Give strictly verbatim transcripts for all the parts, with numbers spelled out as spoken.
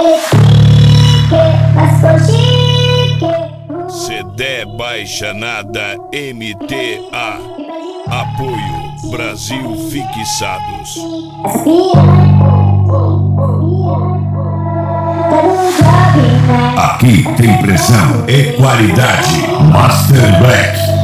Se der baixa nada, M T A. Apoio Brasil Fixados. Aqui tem pressão e qualidade. Master Black.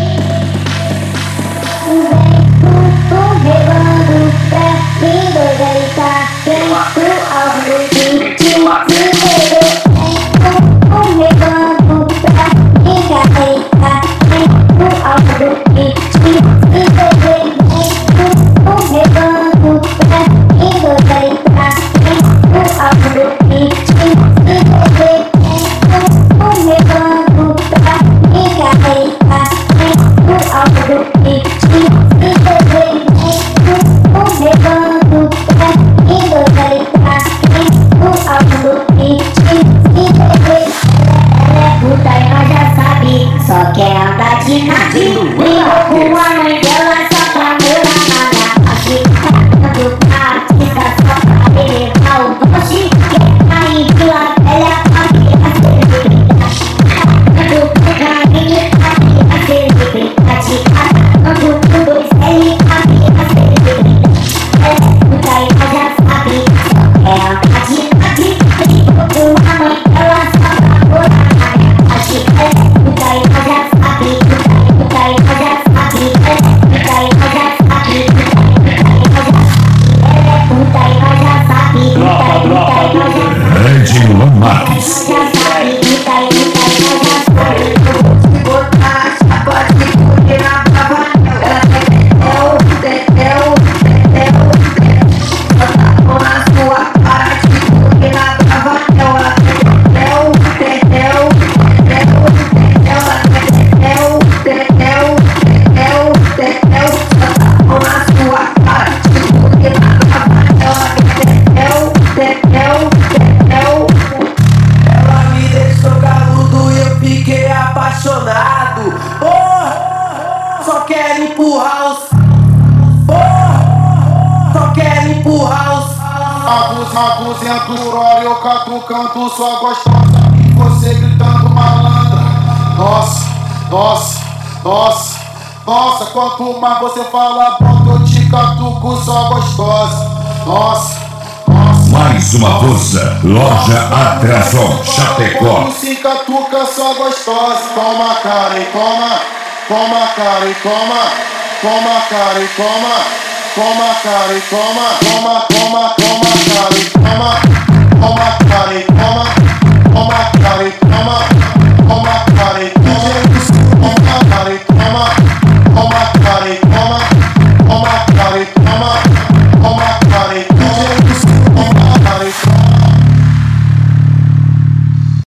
Só quer andar de navio, brigou com a mãe dela só pra morar na Apache. Cantando pra artista só pra elevar o poste. Quer cair de La Velha pra virar celebridade. Cantando com carinho pra virar celebridade. Cantando com dois L pra virar celebridade. Ela é puta e ela já sabe. Só quer andar de navio, brigou com a mãe dela só pra morar na Apache. Ela é puta e ela já sabe. Puta e ela já sabe. Puta e ela já sabe. Ela é puta e ela já sabe. Puta e ela já sabe. Red Luan Marques. Já sabe. Puta e puta e ela já sabe. Eu vou te botar a chapa de porque na brava ela quer tetel, tetel, tetel, tetel. Bota a mão na sua cara de porque na brava ela quer tetel, tetel, tetel, tetel. Ela quer tetel, tetel, tetel, tetel. Bota a mão na sua cara de porque na brava ela quer tetel, tetel, tetel. Ela me deixou galudo e eu fiquei apaixonado. Oh, só quero empurrar os. Oh, só quero empurrar os. A duzentos por hora eu canto, canto sua gostosa. E você gritando malandra. Nossa, nossa, nossa, nossa. Quanto mais você fala pronto, eu te catuco sua gostosa. Nossa, nossa. Mais uma força. Loja Atração Chapecó. Quando se catuca sua gostosa. Toma cara e toma, toma cara e toma, toma cara e toma, toma cara e toma, toma, toma, toma cara e toma.